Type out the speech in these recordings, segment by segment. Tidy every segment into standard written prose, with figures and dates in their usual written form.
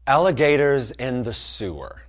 Alligators in the sewer.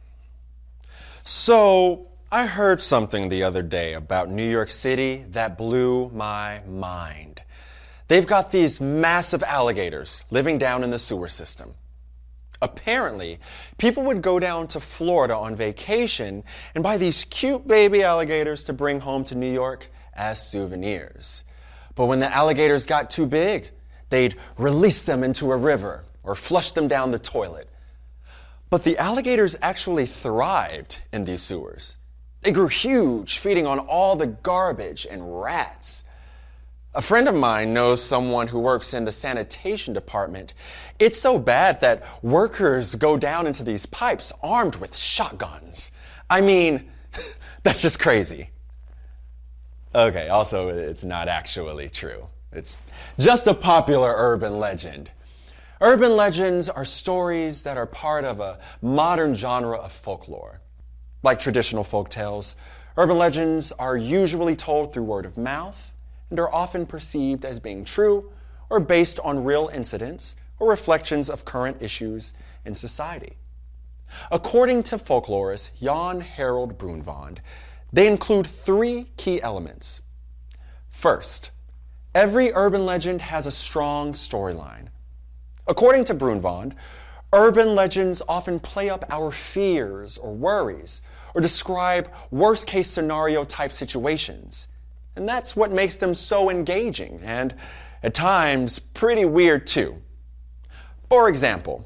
So, I heard something the other day about New York City that blew my mind. They've got these massive alligators living down in the sewer system. Apparently, people would go down to Florida on vacation and buy these cute baby alligators to bring home to New York as souvenirs. But when the alligators got too big, they'd release them into a river or flush them down the toilet. But the alligators actually thrived in these sewers. They grew huge, feeding on all the garbage and rats. A friend of mine knows someone who works in the sanitation department. It's so bad that workers go down into these pipes armed with shotguns. I mean, that's just crazy. Okay, also, it's not actually true. It's just a popular urban legend. Urban legends are stories that are part of a modern genre of folklore. Like traditional folk tales, urban legends are usually told through word of mouth and are often perceived as being true or based on real incidents or reflections of current issues in society. According to folklorist Jan Harold Brunvand, they include three key elements. First, every urban legend has a strong storyline. According to Brunvand, urban legends often play up our fears or worries or describe worst-case scenario type situations. And that's what makes them so engaging and, at times, pretty weird too. For example,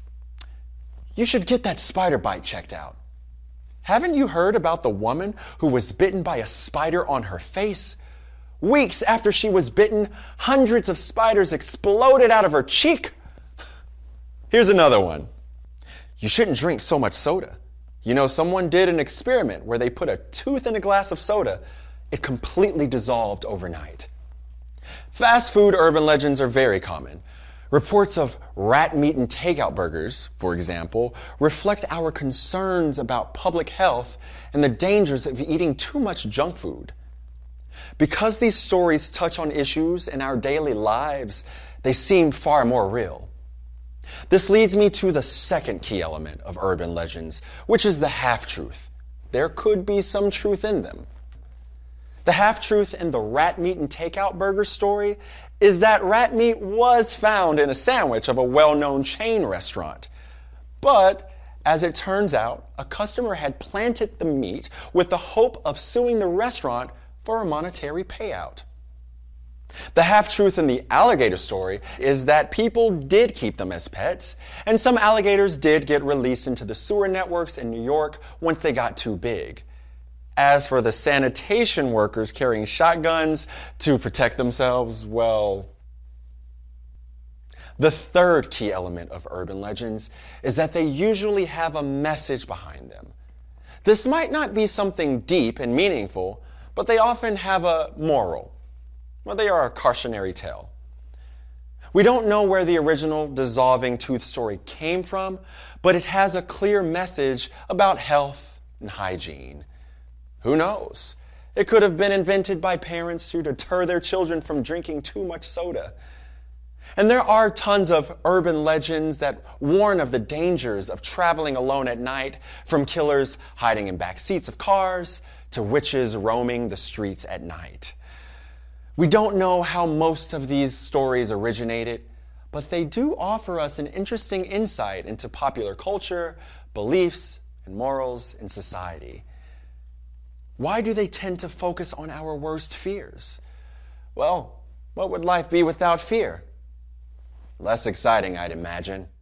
you should get that spider bite checked out. Haven't you heard about the woman who was bitten by a spider on her face? Weeks after she was bitten, hundreds of spiders exploded out of her cheek. Here's another one. You shouldn't drink so much soda. You know, someone did an experiment where they put a tooth in a glass of soda. It completely dissolved overnight. Fast food urban legends are very common. Reports of rat meat and takeout burgers, for example, reflect our concerns about public health and the dangers of eating too much junk food. Because these stories touch on issues in our daily lives, they seem far more real. This leads me to the second key element of urban legends, which is the half-truth. There could be some truth in them. The half-truth in the rat meat and takeout burger story is that rat meat was found in a sandwich of a well-known chain restaurant. But, as it turns out, a customer had planted the meat with the hope of suing the restaurant for a monetary payout. The half-truth in the alligator story is that people did keep them as pets, and some alligators did get released into the sewer networks in New York once they got too big. As for the sanitation workers carrying shotguns to protect themselves, well, the third key element of urban legends is that they usually have a message behind them. This might not be something deep and meaningful, but they often have a moral. Well, they are a cautionary tale. We don't know where the original dissolving tooth story came from, but it has a clear message about health and hygiene. Who knows? It could have been invented by parents to deter their children from drinking too much soda. And there are tons of urban legends that warn of the dangers of traveling alone at night, from killers hiding in back seats of cars to witches roaming the streets at night. We don't know how most of these stories originated, but they do offer us an interesting insight into popular culture, beliefs, and morals in society. Why do they tend to focus on our worst fears? Well, what would life be without fear? Less exciting, I'd imagine.